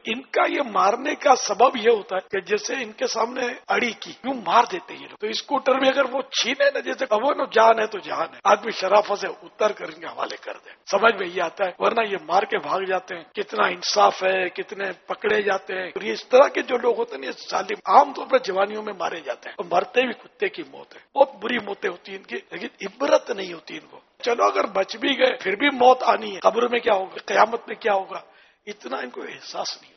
इनका ये मारने का सबब ये होता है कि जैसे इनके सामने अड़ी की यूं मार देते हैं। तो स्कूटर में अगर वो छीने ना, जैसे अब वो जान है तो जान है, आदमी शराफत से उतर कर इनके हवाले कर दे, समझ में ये आता है। वरना ये मार के भाग जाते हैं। कितना इंसाफ है, कितने पकड़े जाते हैं। और ये इस तरह के जो लोग होते हैं, ये जालिम आमतौर पर जवानियों में मारे जाते हैं और मरते भी कुत्ते की मौत है। बहुत बुरी मौतें होती है इनकी, लेकिन इबरत नहीं होती इनको। चलो अगर बच भी गए फिर भी मौत आनी है। कब्र में क्या होगा, कयामत में क्या होगा, इतना इनको एहसास नहीं।